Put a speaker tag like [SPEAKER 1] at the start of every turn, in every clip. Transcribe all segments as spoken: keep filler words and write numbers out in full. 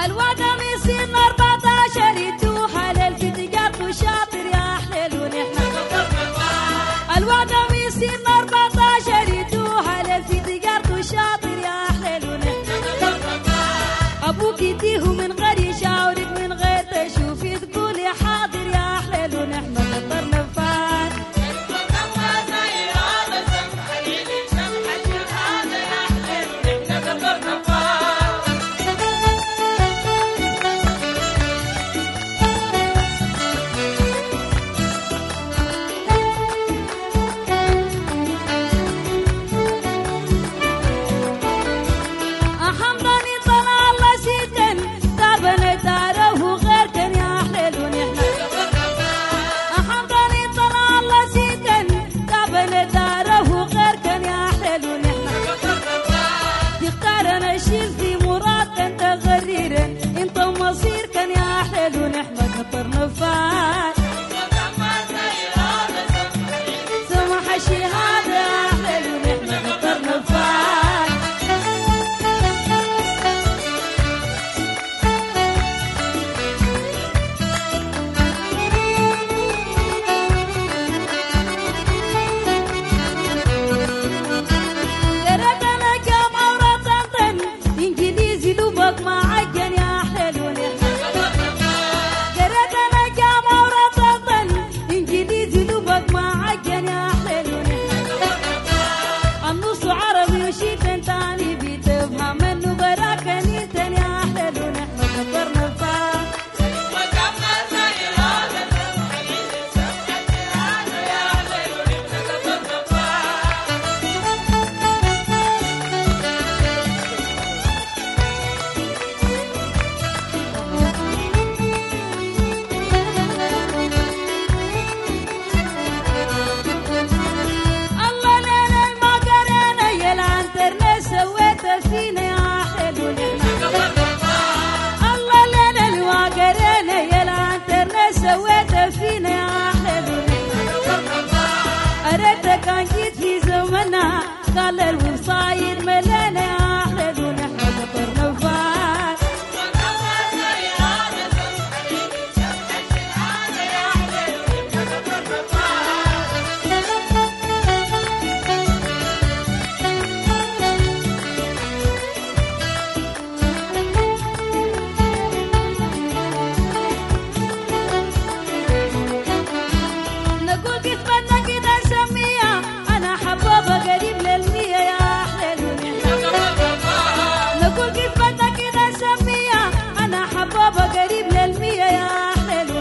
[SPEAKER 1] الوعدة يصير أربعتاشر يتوح على الفتيات وشاطر يا حليل ونحن الوعدة يصير أربعتاشر يتوح على الفتيات وشاطر يا حليل ونحن أبوك يديه من غير يشاورك من غير تشوفي تقولي حاضر يا حليل ونحن قطرنا فات انت مصير كان يا حلو ونحن قطرنا فات سمح شي هذا يا حلو ونحن قطرنا فات قرأت انا كم عورة طنطن انجليزي دوبك ما عجن يا فينا يا حلو نحن الله لنا الواقرنا يا العنترنا سويتها فينا يا حلو نحن أردت كان جيت في زمنا قال الوصايد ملنا يا حلو نحن قطرنا فات قريب للمية يا حلو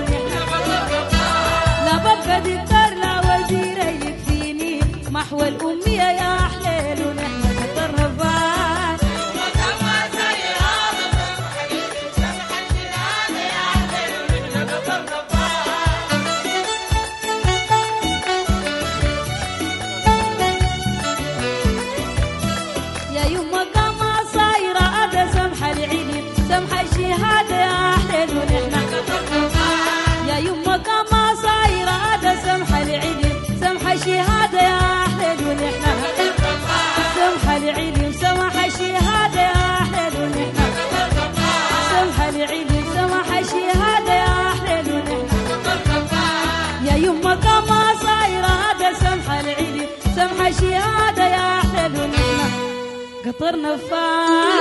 [SPEAKER 1] لا ببقى دكتور لا وزير يكفيني محو الأمية يا حلو نحن قطرنا فات يا يما كما صايرة أدا سمح العلم سمح الشهادة يا حلو نحن يا يما كما صايرة أدا سمح العلم سمح الشهادة يا حلو نحن سمح العلم سمح الشهادة يا حلو نحن سمح العلم سمح الشهادة يا حلو نحن يا يما كما صايرة أدا سمح العلم سمح الشهادة يا حلو نحن قطرنا فات